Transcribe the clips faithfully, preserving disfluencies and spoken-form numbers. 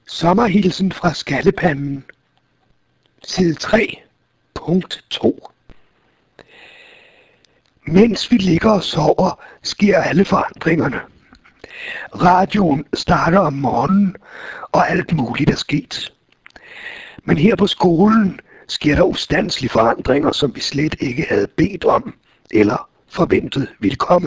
Sommerhilsen fra Skaldepanden. Side tre, punkt to. Mens vi ligger og sover, sker alle forandringerne. Radioen starter om morgenen, og alt muligt er sket. Men her på skolen sker der ustandslige forandringer, som vi slet ikke havde bedt om eller forventet ville komme.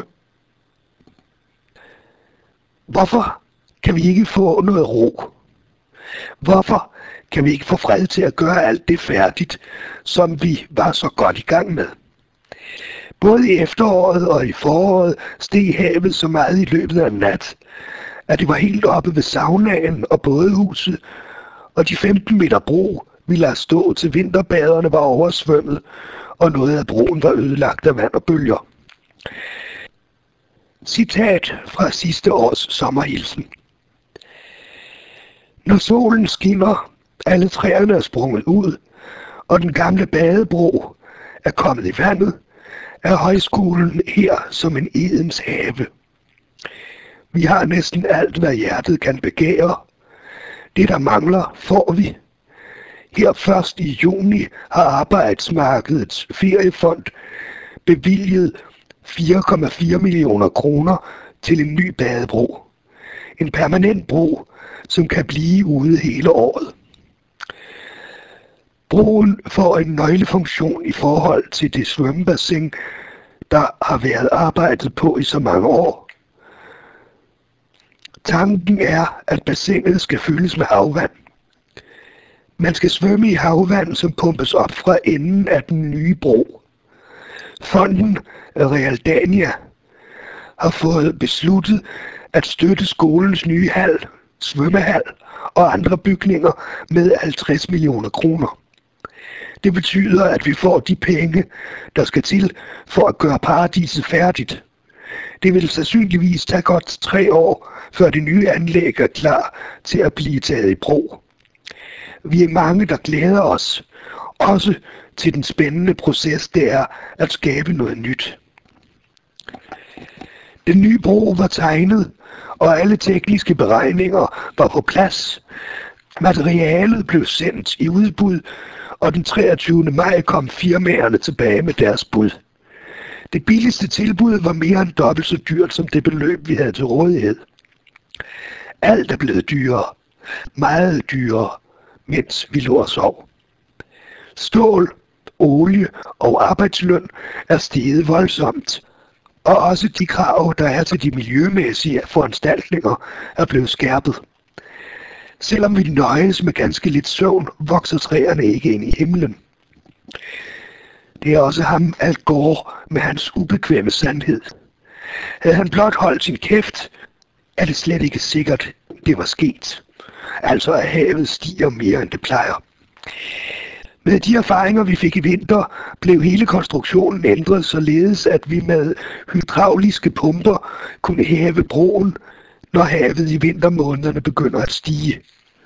Hvorfor kan vi ikke få noget ro? Hvorfor kan vi ikke få fred til at gøre alt det færdigt, som vi var så godt i gang med? Både i efteråret og i foråret steg havet så meget i løbet af en nat, at det var helt oppe ved saunaen og bådehuset, og de femten meter bro ville have stå til vinterbaderne var oversvømmet, og noget af broen var ødelagt af vand og bølger. Citat fra sidste års sommerhilsen. Når solen skinner, alle træerne er sprunget ud, og den gamle badebro er kommet i vandet, er højskolen her som en Edens have. Vi har næsten alt, hvad hjertet kan begære. Det, der mangler, får vi. Her først i juni har Arbejdsmarkedets Feriefond bevilget fire komma fire millioner kroner til en ny badebro. En permanent bro, som kan blive ude hele året. Broen får en nøglefunktion i forhold til det svømmebassin, der har været arbejdet på i så mange år. Tanken er, at bassinet skal fyldes med havvand. Man skal svømme i havvand, som pumpes op fra enden af den nye bro. Fonden Realdania har fået besluttet at støtte skolens nye hal, svømmehal og andre bygninger med halvtreds millioner kroner. Det betyder, at vi får de penge, der skal til for at gøre paradiset færdigt. Det vil sandsynligvis tage godt tre år, før det nye anlæg er klar til at blive taget i brug. Vi er mange, der glæder os, også til den spændende proces, det er at skabe noget nyt. Den nye bro var tegnet, og alle tekniske beregninger var på plads. Materialet blev sendt i udbud, og den treogtyvende maj kom firmaerne tilbage med deres bud. Det billigste tilbud var mere end dobbelt så dyrt som det beløb, vi havde til rådighed. Alt er blevet dyrere, meget dyrere, mens vi lå og sov. Stål, olie og arbejdsløn er steget voldsomt, og også de krav, der er til de miljømæssige foranstaltninger, er blevet skærpet. Selvom vi nøjes med ganske lidt søvn, vokser træerne ikke ind i himlen. Det er også ham, Al Gore, med hans ubekvemme sandhed. Havde han blot holdt sin kæft, er det slet ikke sikkert, det var sket. Altså at havet stiger mere, end det plejer. Med de erfaringer, vi fik i vinter, blev hele konstruktionen ændret således, at vi med hydrauliske pumper kunne hæve broen, når havet i vintermånederne begynder at stige.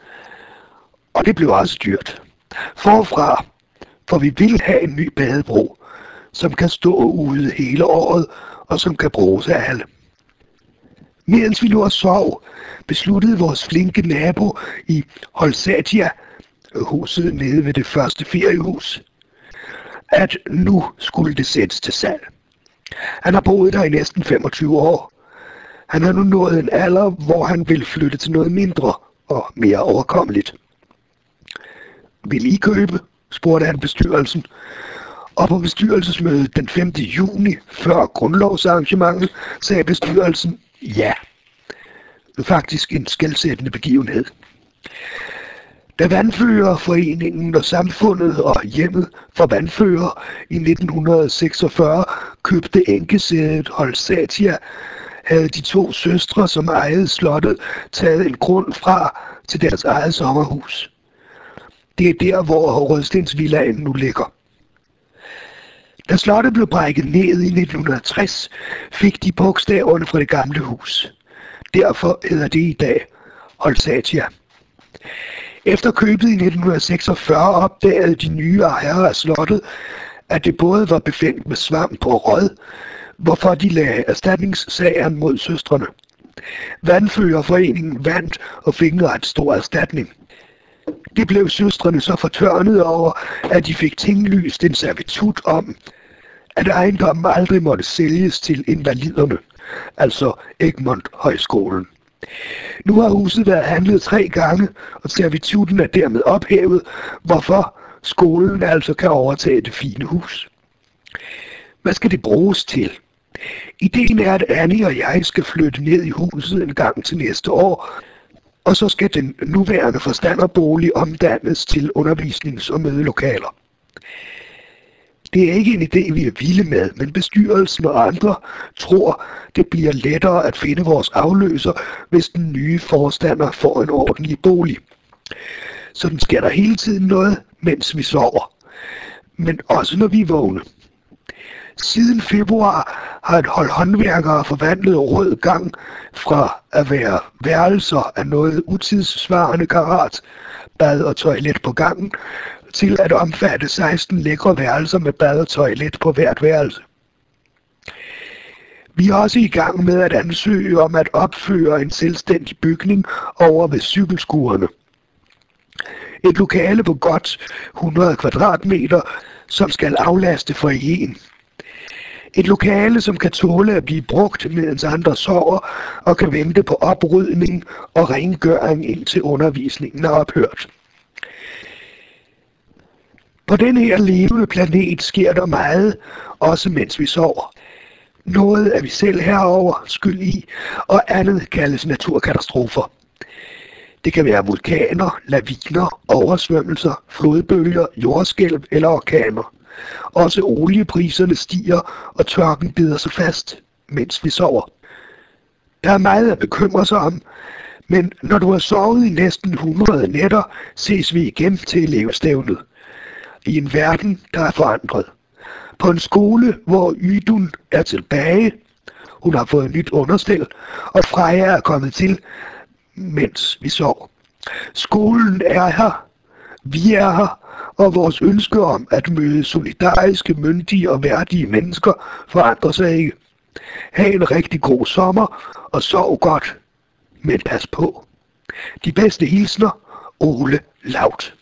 Og det blev også dyrt. Forfra, for vi vil have en ny badebro, som kan stå ude hele året, og som kan bruges af alle. Mens vi lå og sov, besluttede vores flinke nabo i Holsatia, huset nede ved det første feriehus, at nu skulle det sættes til salg. Han har boet der i næsten femogtyve år. Han har nu nået en alder, hvor han vil flytte til noget mindre og mere overkommeligt. Vil I købe? Spurgte han bestyrelsen. Og på bestyrelsesmødet den femte juni, før grundlovsarrangementet, sagde bestyrelsen ja. Faktisk en skelsættende begivenhed. Da Vandførerforeningen og Samfundet og Hjemmet for Vandfører i nitten seksogfyrre købte enkesædet Holsatia, havde de to søstre, som ejede slottet, taget en grund fra til deres eget sommerhus. Det er der, hvor Rødstensvillaen nu ligger. Da slottet blev brækket ned i nitten tres, fik de bogstaverne fra det gamle hus. Derfor hedder det i dag Holsatia. Efter købet i nitten seksogfyrre opdagede de nye ejere af slottet, at det både var befængt med svamp og råd, hvorfor de lagde erstatningssagen mod søstrene. Vandførerforeningen vandt og fik en ret stor erstatning. Det blev søstrene så fortørnet over, at de fik tinglyst en servitut om, at ejendommen aldrig måtte sælges til invaliderne, altså Egmont Højskolen. Nu har huset været handlet tre gange, og servitutten er dermed ophævet, hvorfor skolen altså kan overtage det fine hus. Hvad skal det bruges til? Ideen er, at Annie og jeg skal flytte ned i huset en gang til næste år, og så skal den nuværende forstanderbolig omdannes til undervisnings- og mødelokaler. Det er ikke en idé, vi er vilde med, men bestyrelsen og andre tror, det bliver lettere at finde vores afløser, hvis den nye forstander får en ordentlig bolig. Sådan sker der hele tiden noget, mens vi sover, men også når vi er vågne. Siden februar har et hold håndværkere forvandlet rød gang fra at være værelser af noget utidssvarende karat, bad og toilet på gangen, til at omfatte seksten lækre værelser med bad og toilet på hvert værelse. Vi er også i gang med at ansøge om at opføre en selvstændig bygning over ved cykelskurene. Et lokale på godt hundrede kvadratmeter, som skal aflaste foyeren. Et lokale, som kan tåle at blive brugt, mens andre sover, og kan vente på oprydning og rengøring indtil undervisningen er ophørt. På denne her levende planet sker der meget, også mens vi sover. Noget er vi selv herover skyld i, og andet kaldes naturkatastrofer. Det kan være vulkaner, laviner, oversvømmelser, flodbølger, jordskælv eller orkaner. Også oliepriserne stiger, og tørken bider sig fast, mens vi sover. Der er meget at bekymre sig om, men når du har sovet i næsten hundrede nætter, ses vi igen til elevstævnet. I en verden, der er forandret. På en skole, hvor Ydun er tilbage, hun har fået nyt understel, og Freja er kommet til, mens vi sover. Skolen er her, vi er her, og vores ønske om at møde solidariske, myndige og værdige mennesker forandrer sig ikke. Ha' en rigtig god sommer, og sov godt, men pas på. De bedste hilsner, Ole Laut.